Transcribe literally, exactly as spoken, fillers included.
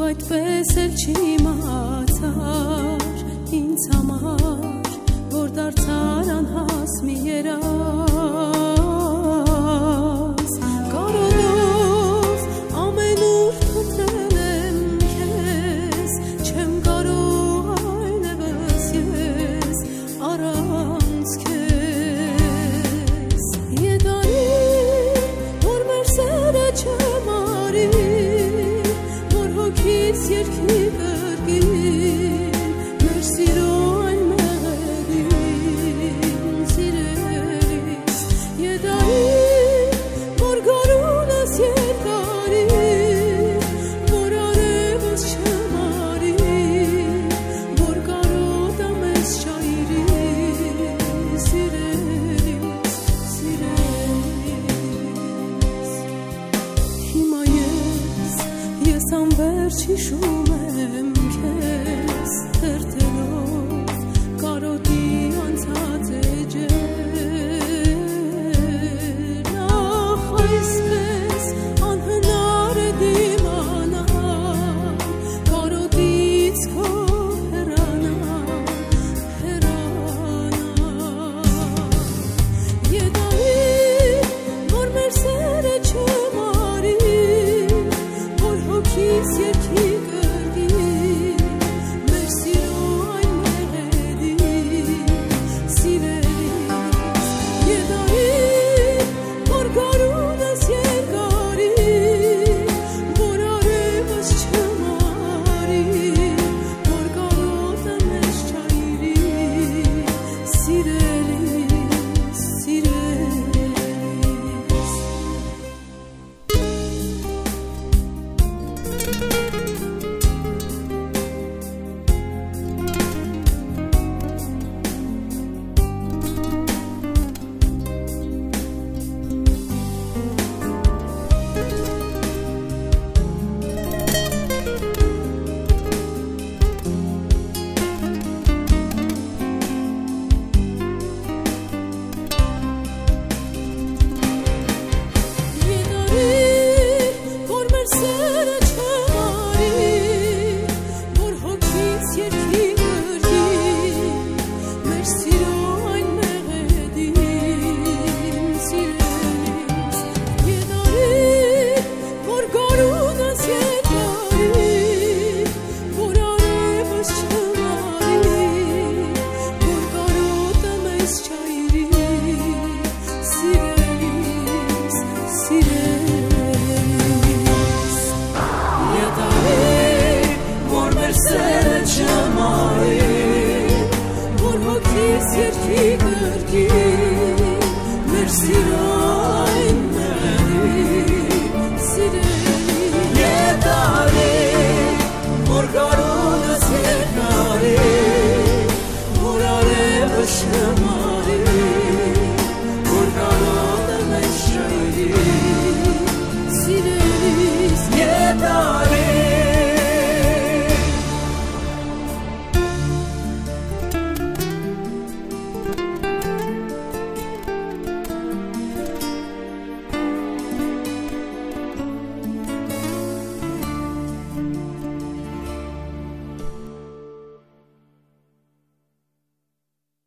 այդպես էլ չիմացար ինձ համար, որ դարձար անհաս մի երազ, կարողով ամենուր թթրել եմ քեզ, չեմ կարող այլևս ես առանց քեզ, եդանի որ մեր սերը չմարի, որ հոգիս երկի կրկին, մեր սիրո այն մեղեդին սիրելիս, եդանի որ գարուն ես երկարի, որ արևս չմարի, որ կարոտ ամես շայրի, սիրելիս, սիրելիս, հիմա ես, ես անվերջ հիշում եմ քեզ, թերթ